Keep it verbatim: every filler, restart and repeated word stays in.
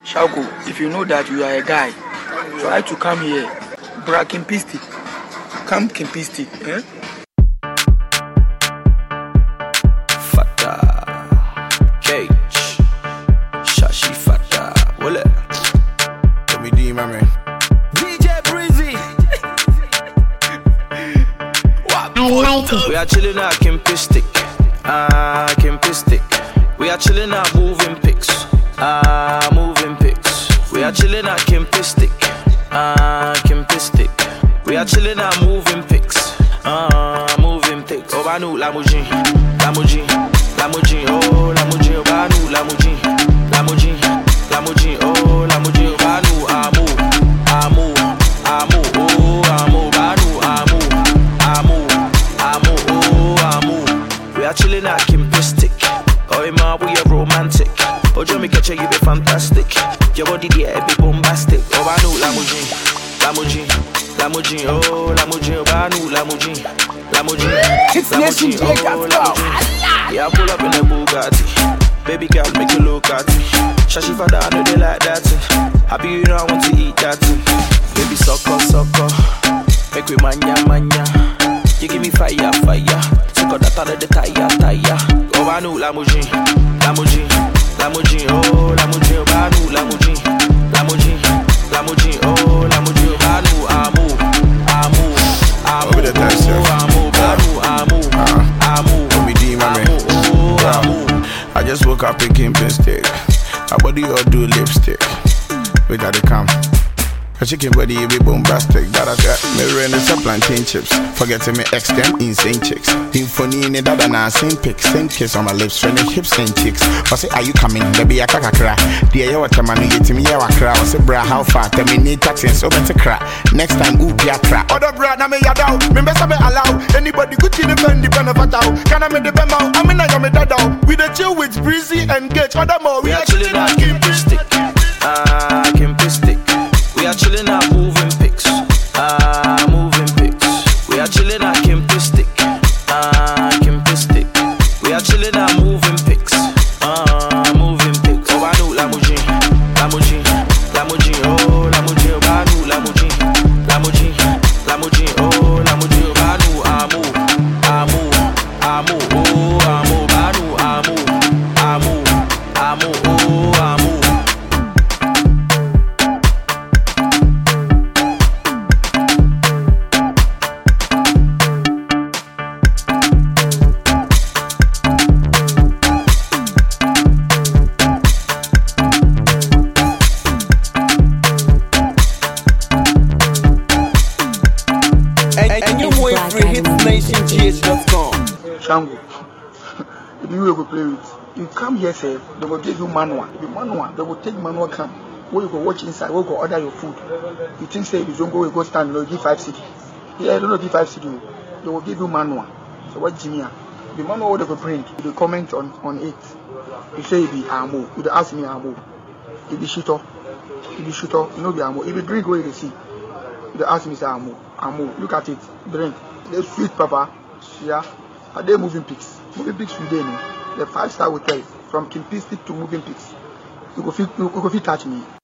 Shauko, if you know that you are a guy, try to come here. Bra Kimpisti. Come Kimpisti. Eh? Fata. Cage. Shashi Fata. Wole. Let me D, my man. D J Breezy. We are chilling at Kimpistic. Ah, Kimpistic. We are chilling at moving pics. Ah, moving pics. We are chilling at Kimpistic. Ah, Kimpistic. We are chilling at moving pics. Ah, moving pics. Oh, Banu, Lamujin, Lamujin, Lamujin. Oh, Lamujin, Banu, Lamujin, Lamujin, Lamujin. Oh, Lamujin, Banu, Amu, Amu, Amu. Oh, Amu, Banu, Amu, Amu, Amu. Oh, Amu. We are chilling at Kimpistic. Oh, ma, we are romantic. Oh, Johnny catch you be fantastic. Your body there be bombastic. Oh, Banu, Lamujin, Lamujin, Lamujin. Oh, Lamujin, Banu, Lamujin, Lamujin, Lamujin. Oh, Lamujin. Yeah, pull up in a Bugatti. Baby girl, make you look at me. Shashi Fada, I know they like that. Happy you know I want to eat that. Baby, sucker, sucker. Make we manya, manya. You give me fire, fire. Sucker that out of the tire, tire. Oh, Banu, Lamujin, Lamujin, Lamujin. Oh, Lamujin, Banu, Lamujin, Lamujin, Lamujin. Oh, Lamujin, Banu, Amu, Amu, Amu. Oh, Amu, Banu, Amu, Amu. Amu, oh, Amu. I just woke up picking Kimpistic. My body all do lipstick. We gotta come. A chicken body be bombastic. That I got mirror and the plantain chips. Forgetting me ex them insane chicks. Infony in that and I same pic. Same kiss on my lips, training hips and cheeks. I say, are you coming? Baby, I can't cry. Dear, you what man you get me? I cry. I say, bra, how far? Tell me need taxing so better cry. Next time, ooh, be a cry. Other bra, na me ya down. Remember, some allow anybody good to defend the pen of a town. Can I make the pen out? I mean, I got me that down. We the chill with Breezy and Gage. Other more, we are chilling at Kimpistic. Ah, Kimpistic. We are chilling at moving pics. Ah, moving pics. We are chilling at Kimpistic. Ah, Kimpistic. We are chilling at moving pics. Ah, moving pics. Oh, Banu, Lamujin, Lamujin, Lamujin. Oh, Lamujin, Banu, Lamujin, Lamujin, Lamujin. Oh, Lamujin, Banu, Amu, Amu, Amu. Oh, Amu, Banu, Amu, Amu, Amu. Oh, Amu. Shango, if you will play with, you come here, say, they will give you manual. The manual, they will take manual come. Where you go watch inside, where you go order your food. You think, say, you don't go, you go stand, you give five city. Yeah, I don't know, give five city. They will give you manual. So what Jimmy? The manual what they will bring, you will comment on, on it. You say it be Amo. You ask me Amo. It be shooter. It be shooter. You know the Amo. If you drink, where you see. You ask me say Amo. Amo. Look at it. Drink. The sweet papa. Yeah. Are they moving pics? Moving pics today, the five star hotel from Kimpistic to moving pics. You go fit, you go fit touch me.